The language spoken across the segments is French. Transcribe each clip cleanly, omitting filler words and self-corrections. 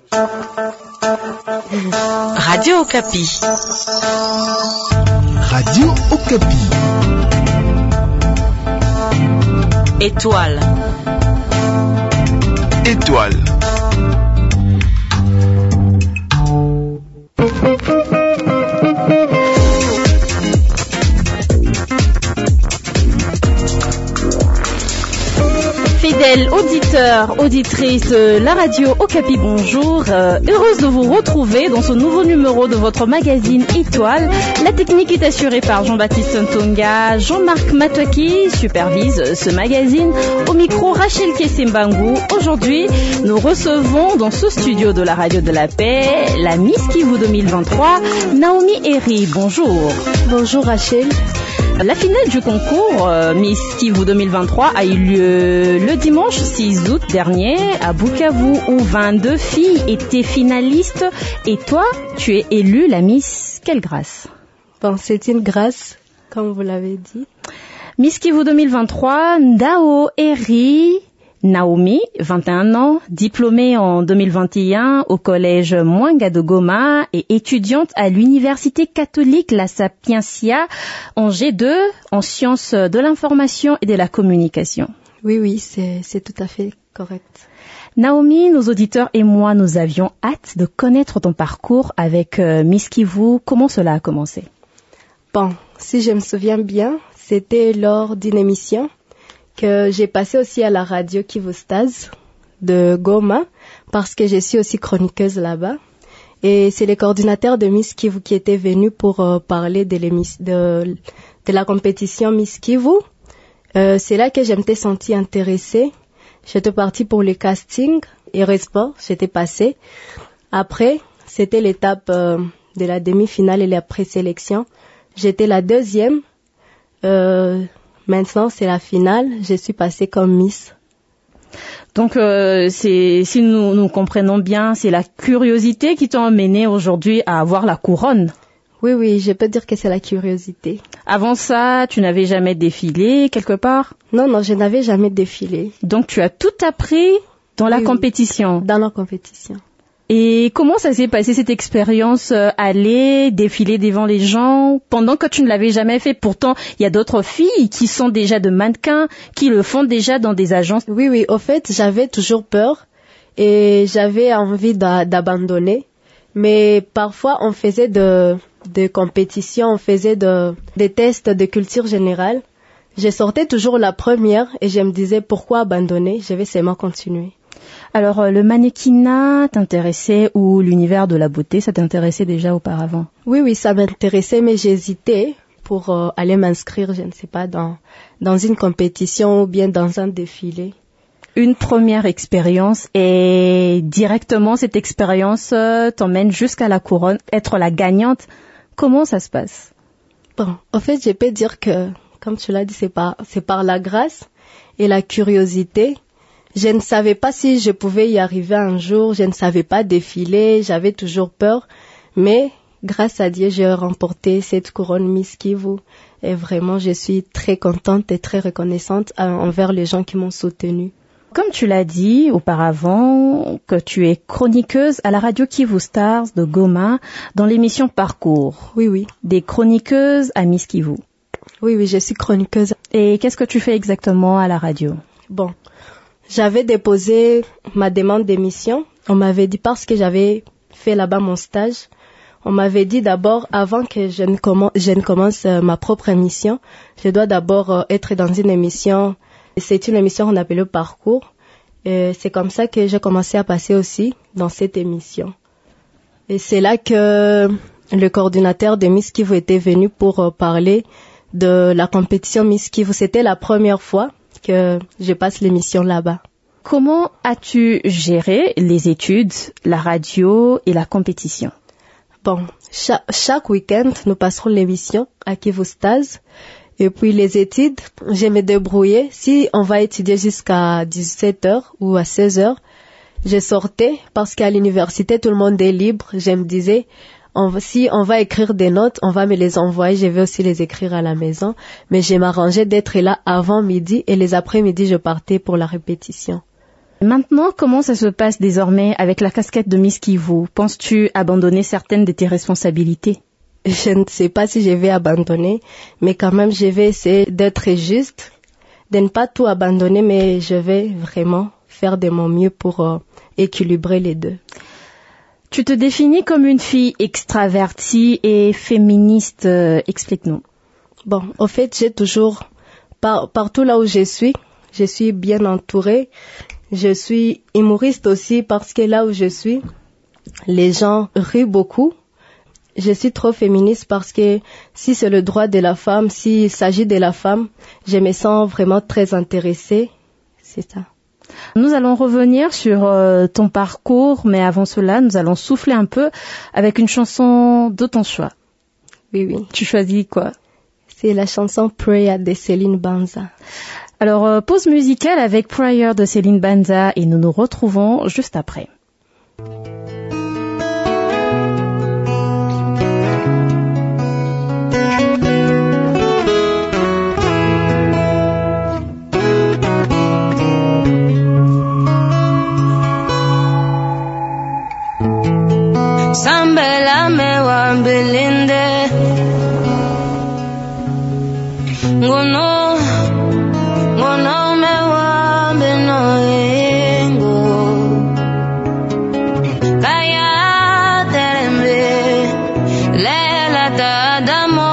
Radio Okapi. Radio Okapi. Étoile. Étoile. Fidèles auditeurs, auditrices de la radio Okapi, bonjour. Heureuse de vous retrouver dans ce nouveau numéro de votre magazine Étoile. La technique est assurée par Jean-Baptiste Ntonga. Jean-Marc Matouaki supervise ce magazine. Au micro, Rachel Kessembangu. Aujourd'hui, nous recevons dans ce studio de la radio de la paix la Miss Kivu 2023, Naomi Eri. Bonjour. Bonjour Rachel. La finale du concours Miss Kivu 2023 a eu lieu le dimanche 6 août dernier à Bukavu où 22 filles étaient finalistes. Et toi, tu es élue la Miss. Quelle grâce? Bon, c'est une grâce, comme vous l'avez dit. Miss Kivu 2023, Ndao Eri Naomi, 21 ans, diplômée en 2021 au collège Mwanga de Goma et étudiante à l'université catholique La Sapientia en G2 en sciences de l'information et de la communication. Oui, c'est tout à fait correct. Naomi, nos auditeurs et moi, nous avions hâte de connaître ton parcours avec Miss Kivu. Comment cela a commencé? Bon, si je me souviens bien, c'était lors d'une émission que j'ai passé aussi à la radio Kivustaz de Goma parce que je suis aussi chroniqueuse là-bas. Et c'est les coordinateurs de Miss Kivu qui étaient venus pour parler de la compétition Miss Kivu. C'est là que je m'étais sentie intéressée. J'étais partie pour le casting et heureusement, j'étais passée. Après, c'était l'étape de la demi-finale et la présélection. J'étais la deuxième. Maintenant, c'est la finale. Je suis passée comme Miss. Donc, si nous comprenons bien, c'est la curiosité qui t'a emmené aujourd'hui à avoir la couronne. Oui, je peux dire que c'est la curiosité. Avant ça, tu n'avais jamais défilé quelque part? Non, je n'avais jamais défilé. Donc, tu as tout appris dans la compétition? Dans la compétition. Et comment ça s'est passé cette expérience, aller défiler devant les gens pendant que tu ne l'avais jamais fait? Pourtant, il y a d'autres filles qui sont déjà de mannequins, qui le font déjà dans des agences. Oui, au fait, j'avais toujours peur et j'avais envie d'abandonner. Mais parfois, on faisait des compétitions, on faisait des tests de culture générale. Je sortais toujours la première et je me disais pourquoi abandonner? Je vais seulement continuer. Alors, le mannequinat t'intéressait ou l'univers de la beauté, ça t'intéressait déjà auparavant? Oui, ça m'intéressait, mais j'hésitais pour aller m'inscrire, je ne sais pas, dans une compétition ou bien dans un défilé. Une première expérience et directement cette expérience t'emmène jusqu'à la couronne, être la gagnante. Comment ça se passe? Bon, en fait, je peux dire que, comme tu l'as dit, c'est par la grâce et la curiosité. Je ne savais pas si je pouvais y arriver un jour, je ne savais pas défiler, j'avais toujours peur, mais grâce à Dieu, j'ai remporté cette couronne Miss Kivu et vraiment, je suis très contente et très reconnaissante envers les gens qui m'ont soutenue. Comme tu l'as dit auparavant, que tu es chroniqueuse à la radio Kivu Stars de Goma dans l'émission Parcours. Oui. Des chroniqueuses à Miss Kivu. Oui, je suis chroniqueuse. Et qu'est-ce que tu fais exactement à la radio? Bon. J'avais déposé ma demande d'émission. On m'avait dit, parce que j'avais fait là-bas mon stage, on m'avait dit d'abord, avant que je ne commence ma propre émission, je dois d'abord être dans une émission. C'est une émission qu'on appelle le Parcours. Et c'est comme ça que j'ai commencé à passer aussi dans cette émission. Et c'est là que le coordinateur de Miss Kivu était venu pour parler de la compétition Miss Kivu. C'était la première fois que je passe l'émission là-bas. Comment as-tu géré les études, la radio et la compétition? Bon, chaque week-end, nous passerons l'émission à Kivustaz. Et puis les études, je me débrouillais. Si on va étudier jusqu'à 17h ou à 16h, je sortais parce qu'à l'université, tout le monde est libre. Je me disais, si on va écrire des notes, on va me les envoyer. Je vais aussi les écrire à la maison. Mais je m'arrangeais d'être là avant midi et les après-midi, je partais pour la répétition. Maintenant, comment ça se passe désormais avec la casquette de Miss Kivu? Penses-tu abandonner certaines de tes responsabilités? Je ne sais pas si je vais abandonner, mais quand même, je vais essayer d'être juste, de ne pas tout abandonner, mais je vais vraiment faire de mon mieux pour équilibrer les deux. Tu te définis comme une fille extravertie et féministe. Explique-nous. Bon, au fait, j'ai toujours, partout là où je suis bien entourée. Je suis humoriste aussi parce que là où je suis, les gens rient beaucoup. Je suis trop féministe parce que si c'est le droit de la femme, s'il s'agit de la femme, je me sens vraiment très intéressée. C'est ça. Nous allons revenir sur ton parcours, mais avant cela, nous allons souffler un peu avec une chanson de ton choix. Oui. Tu choisis quoi? C'est la chanson Prayer de Céline Banza. Alors, pause musicale avec Prayer de Céline Banza et nous nous retrouvons juste après. Sambela mewa belinde ngono mewa benoengo kaya terembe lela tadamo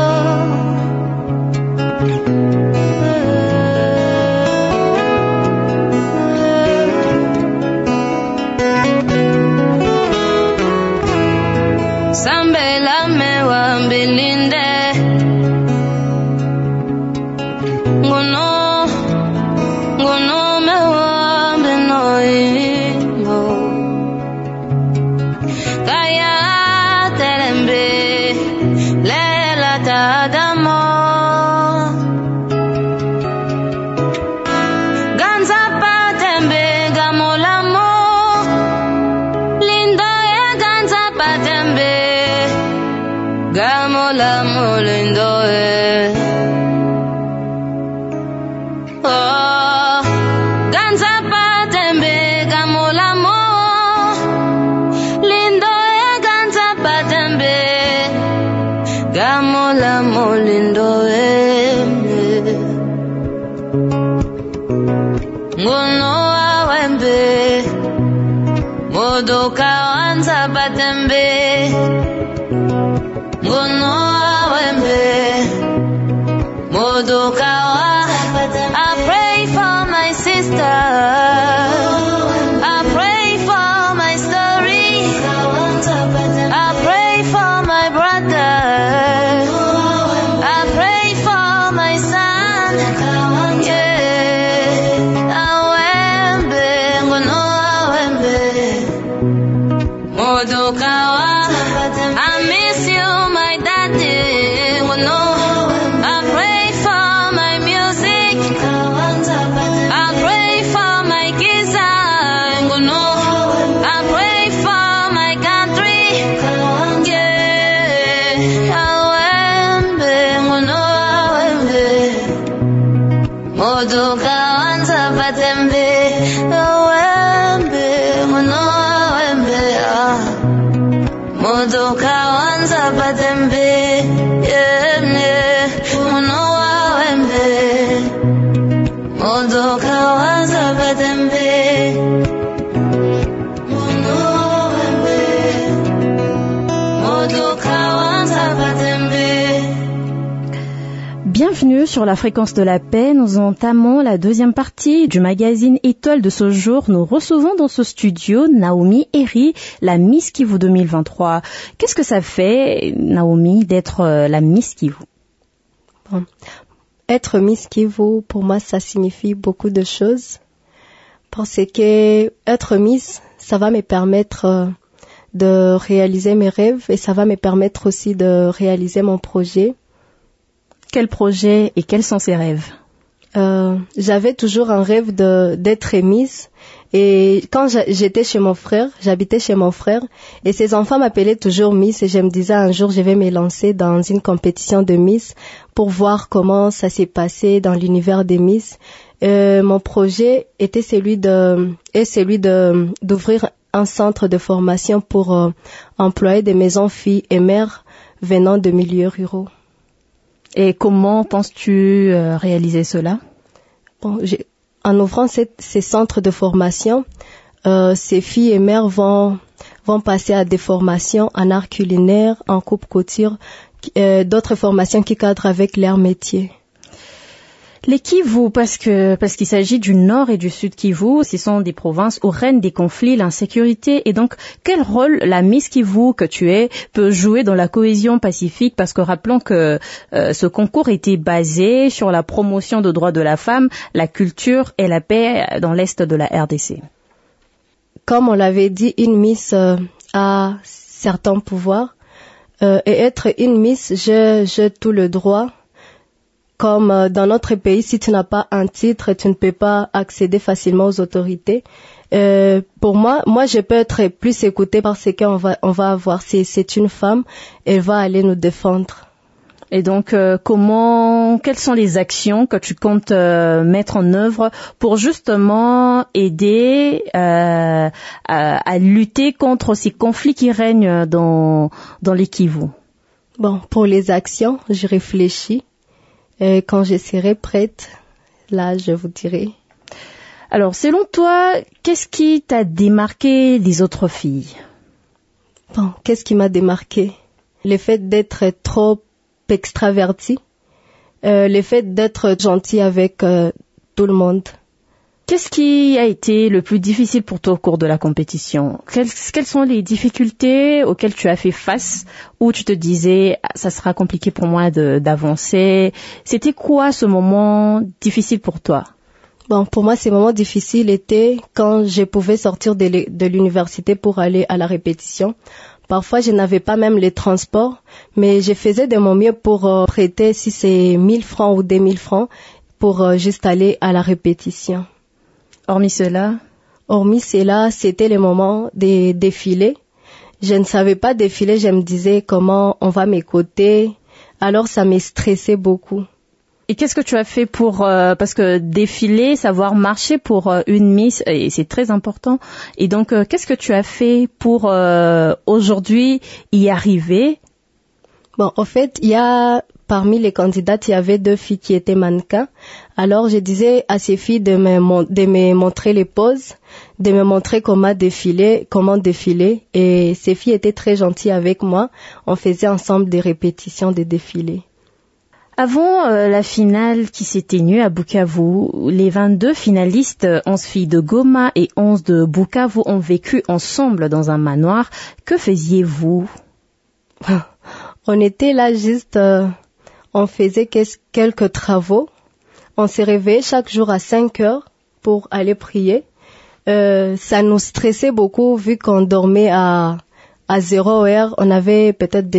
Sambela mewa belinde ngono mewa benoingo kaya terembe lela tadamo ganza patembe gamolamo lindo ya ganza patembe gamolamo lindo oh ganza patembe gamolamo lindo ya ganza patembe gamolamo lindo ngono awembe modoka wanza patembe ngono awembe modoka I pray for my sister, I pray for my story, I pray for my brother, I pray for my son, yeah. Awembe, ngono awembe, modokawa, I miss you my daddy, ngono. I pray for my music, I pray for my giza, I pray for my country, yeah. Awembe, ngono awembe, modoka wanza patembe, awembe, ngono awembe, modoka wanza patembe, yeah, yeah. Ngono awembe, modoka wanza patembe, ngono awembe, modoka wanza patembe. Bienvenue sur la fréquence de la paix. Nous entamons la deuxième partie du magazine Étoile de ce jour. Nous recevons dans ce studio Naomi Eri, la Miss Kivu 2023. Qu'est-ce que ça fait, Naomi, d'être la Miss Kivu? Bon. Être Miss Kivu, pour moi, ça signifie beaucoup de choses. Parce que être Miss, ça va me permettre de réaliser mes rêves et ça va me permettre aussi de réaliser mon projet. Quel projet et quels sont ses rêves? J'avais toujours un rêve d'être Miss. Et quand j'étais chez mon frère, j'habitais chez mon frère, et ses enfants m'appelaient toujours Miss, et je me disais un jour je vais me lancer dans une compétition de Miss pour voir comment ça s'est passé dans l'univers des Miss. Mon projet était celui d'ouvrir un centre de formation pour employer des maisons filles et mères venant de milieux ruraux. Et comment penses-tu réaliser cela? Bon, en ouvrant ces centres de formation, ces filles et mères vont passer à des formations en art culinaire, en coupe-couture, d'autres formations qui cadrent avec leur métier. Les Kivu, parce qu'il s'agit du nord et du sud Kivu, ce sont des provinces où règnent des conflits, l'insécurité. Et donc, quel rôle la Miss Kivu que tu es peut jouer dans la cohésion pacifique? Parce que rappelons que ce concours était basé sur la promotion des droits de la femme, la culture et la paix dans l'est de la RDC. Comme on l'avait dit, une Miss a certains pouvoirs. Et être une Miss, j'ai tout le droit. Comme dans notre pays, si tu n'as pas un titre, tu ne peux pas accéder facilement aux autorités. Pour moi, je peux être plus écoutée parce qu'on va avoir, c'est une femme, elle va aller nous défendre. Et donc, quelles sont les actions que tu comptes mettre en œuvre pour justement aider à lutter contre ces conflits qui règnent dans les Kivu? Bon, pour les actions, je réfléchis. Quand je serai prête, là, je vous dirai. Alors, selon toi, qu'est-ce qui t'a démarqué des autres filles? Bon, qu'est-ce qui m'a démarqué? Le fait d'être trop extravertie, le fait d'être gentille avec tout le monde. Qu'est-ce qui a été le plus difficile pour toi au cours de la compétition? Quelles sont les difficultés auxquelles tu as fait face, où tu te disais ça sera compliqué pour moi d'avancer? C'était quoi ce moment difficile pour toi? Bon, pour moi, ces moments difficiles étaient quand je pouvais sortir de l'université pour aller à la répétition. Parfois, je n'avais pas même les transports, mais je faisais de mon mieux pour prêter, si c'est 1000 francs ou 2000 francs, pour juste aller à la répétition. Hormis cela, c'était le moment des défilés. Je ne savais pas défiler, je me disais comment on va m'écouter. Alors ça me stressait beaucoup. Et qu'est-ce que tu as fait parce que défiler, savoir marcher pour une Miss, et c'est très important. Et donc, qu'est-ce que tu as fait pour aujourd'hui y arriver? Bon, en fait, parmi les candidates, il y avait 2 filles qui étaient mannequins. Alors, je disais à ces filles de me montrer les poses, de me montrer comment défiler. Et ces filles étaient très gentilles avec moi. On faisait ensemble des répétitions des défilés. Avant la finale qui s'est tenue à Bukavu, les 22 finalistes, 11 filles de Goma et 11 de Bukavu, ont vécu ensemble dans un manoir. Que faisiez-vous? On était là juste, on faisait quelques travaux. On s'est réveillé chaque jour à 5 heures pour aller prier. Ça nous stressait beaucoup vu qu'on dormait à 0 heure. On avait peut-être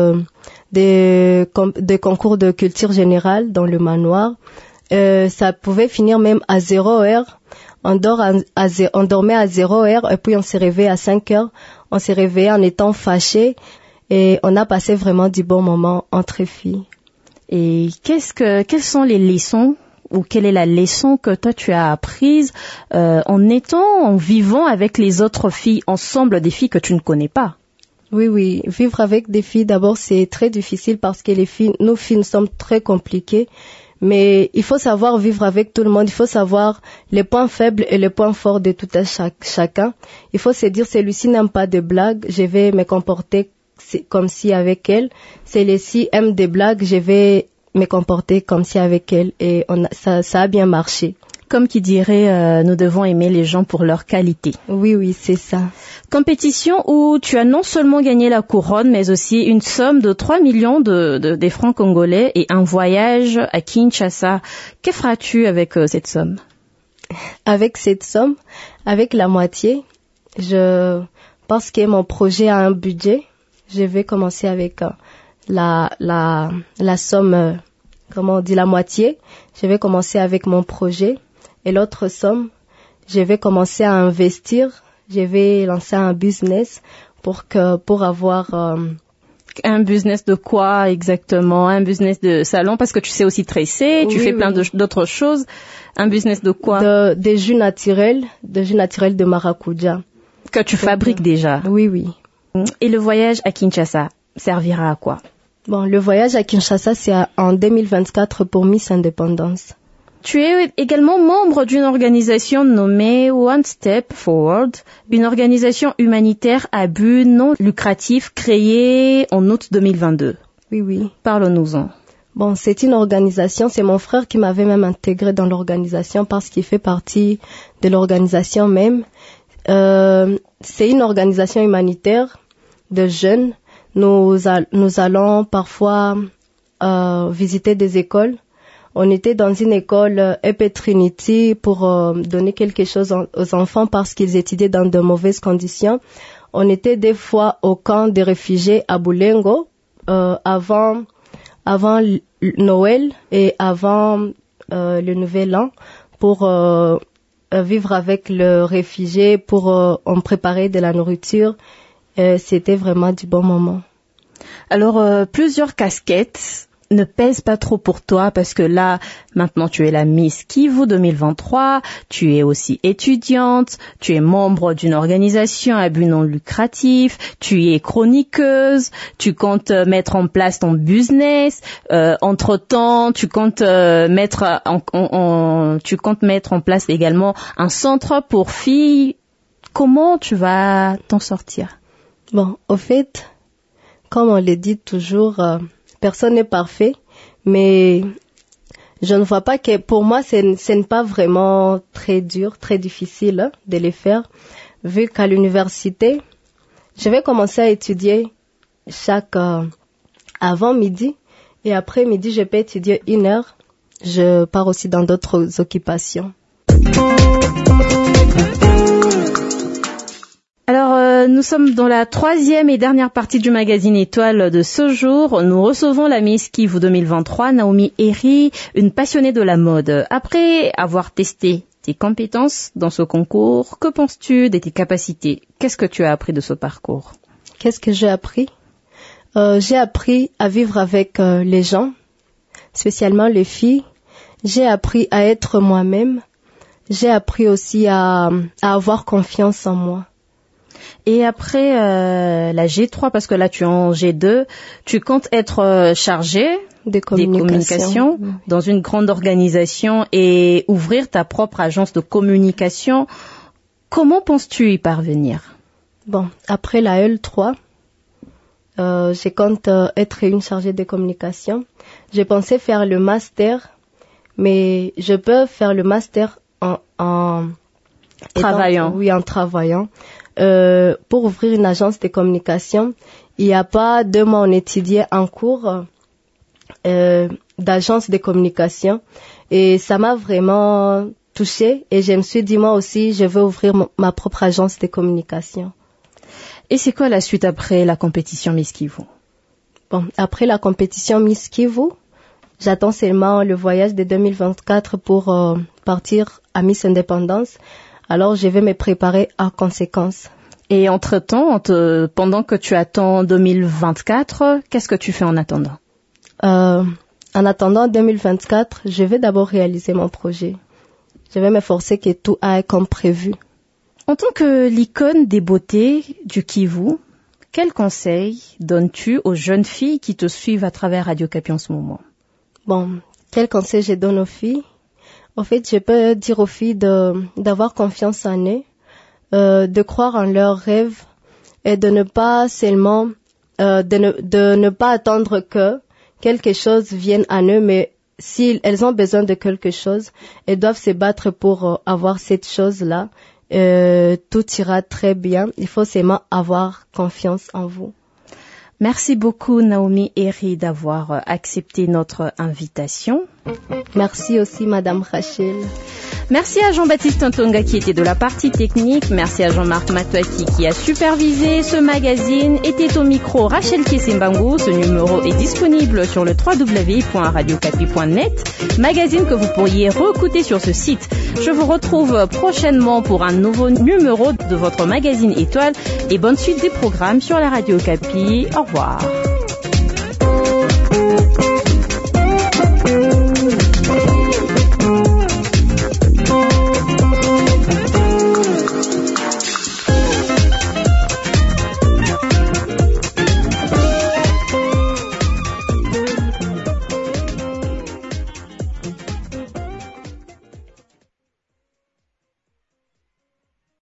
des concours de culture générale dans le manoir. Ça pouvait finir même à 0 heure. On dormait à 0 heure et puis on s'est réveillé à 5 heures. On s'est réveillé en étant fâchés et on a passé vraiment du bon moment entre filles. Et quelles sont les leçons ou quelle est la leçon que toi tu as apprise en vivant avec les autres filles ensemble, des filles que tu ne connais pas? Oui, vivre avec des filles, d'abord, c'est très difficile parce que nous filles, nous sommes très compliquées. Mais il faut savoir vivre avec tout le monde. Il faut savoir les points faibles et les points forts de tout chacun. Il faut se dire, celui-ci n'aime pas de blagues, je vais me comporter comme si avec elle. Celui-ci aime des blagues, je vais me comporter comme si avec elle. Et ça a bien marché. Comme qui dirait, nous devons aimer les gens pour leur qualité. Oui, c'est ça. Compétition où tu as non seulement gagné la couronne, mais aussi une somme de 3 millions des francs congolais et un voyage à Kinshasa. Que feras-tu avec cette somme? Avec cette somme, avec la moitié, je pense que mon projet a un budget. Je vais commencer avec la somme, comment on dit, la moitié. Je vais commencer avec mon projet. Et l'autre somme, je vais commencer à investir. Je vais lancer un business pour avoir Un business de quoi exactement? Un business de salon parce que tu sais aussi tresser, tu fais plein d'autres choses. Un business de quoi? Des jus naturels de maracuja. Que tu fabriques déjà? Oui. Et le voyage à Kinshasa servira à quoi? Bon, le voyage à Kinshasa, c'est en 2024 pour Miss Indépendance. Tu es également membre d'une organisation nommée One Step Forward, une organisation humanitaire à but non lucratif créée en août 2022. Oui. Parle-nous-en. Bon, c'est une organisation, c'est mon frère qui m'avait même intégré dans l'organisation parce qu'il fait partie de l'organisation même. C'est une organisation humanitaire de jeunes. Nous allons parfois visiter des écoles. On était dans une école EP Trinity pour donner quelque chose aux enfants parce qu'ils étudiaient dans de mauvaises conditions. On était des fois au camp des réfugiés à Boulengo avant Noël et avant le Nouvel An pour vivre avec le réfugié, pour en préparer de la nourriture. C'était vraiment du bon moment. Alors, plusieurs casquettes ne pèsent pas trop pour toi parce que là, maintenant, tu es la Miss Kivu 2023, tu es aussi étudiante, tu es membre d'une organisation à but non lucratif, tu es chroniqueuse, tu comptes mettre en place ton business, entre-temps, tu comptes mettre en place également un centre pour filles. Comment tu vas t'en sortir? Bon, au fait, comme on le dit toujours, personne n'est parfait, mais je ne vois pas que pour moi, ce n'est pas vraiment très dur, très difficile de les faire, vu qu'à l'université, je vais commencer à étudier avant midi et après midi, je peux étudier 1 heure. Je pars aussi dans d'autres occupations. Alors, nous sommes dans la 3e et dernière partie du magazine Étoile de ce jour. Nous recevons la Miss Kivu 2023, Naomi Eri, une passionnée de la mode. Après avoir testé tes compétences dans ce concours, que penses-tu de tes capacités? Qu'est-ce que tu as appris de ce parcours? Qu'est-ce que j'ai appris? J'ai appris à vivre avec les gens, spécialement les filles. J'ai appris à être moi-même. J'ai appris aussi à avoir confiance en moi. Et après la G3, parce que là tu es en G2, tu comptes être chargée des communications dans une grande organisation et ouvrir ta propre agence de communication. Comment penses-tu y parvenir? Bon, après la L3, je compte être une chargée de communication. Je pensais faire le master, mais je peux faire le master en travaillant. Oui, en travaillant. Pour ouvrir une agence de communication, il n'y a pas 2 mois, on étudiait en cours d'agence de communication et ça m'a vraiment touchée et je me suis dit moi aussi je veux ouvrir ma propre agence de communication. Et c'est quoi la suite après la compétition Miss Kivu? Bon, après la compétition Miss Kivu, j'attends seulement le voyage de 2024 pour partir à Miss Indépendance. Alors, je vais me préparer en conséquence. Et entre-temps, pendant que tu attends 2024, qu'est-ce que tu fais en attendant? En attendant 2024, je vais d'abord réaliser mon projet. Je vais m'efforcer que tout aille comme prévu. En tant que l'icône des beautés du Kivu, quels conseils donnes-tu aux jeunes filles qui te suivent à travers Radio Okapi en ce moment? Bon, quels conseils je donne aux filles? En fait, je peux dire aux filles d'avoir confiance en eux, de croire en leurs rêves et de ne pas seulement, de ne pas attendre que quelque chose vienne à eux, mais si elles ont besoin de quelque chose, elles doivent se battre pour avoir cette chose-là. Tout ira très bien. Il faut seulement avoir confiance en vous. Merci beaucoup Naomi Eri d'avoir accepté notre invitation. Merci aussi Madame Rachel. Merci à Jean-Baptiste Ntonga qui était de la partie technique. Merci à Jean-Marc Matouaki qui a supervisé ce magazine. Était au micro Rachel Kesembangu. Ce numéro est disponible sur le www.radiocapi.net, magazine que vous pourriez réécouter sur ce site. Je vous retrouve prochainement pour un nouveau numéro de votre magazine Étoile et bonne suite des programmes sur la Radio Okapi. Au revoir.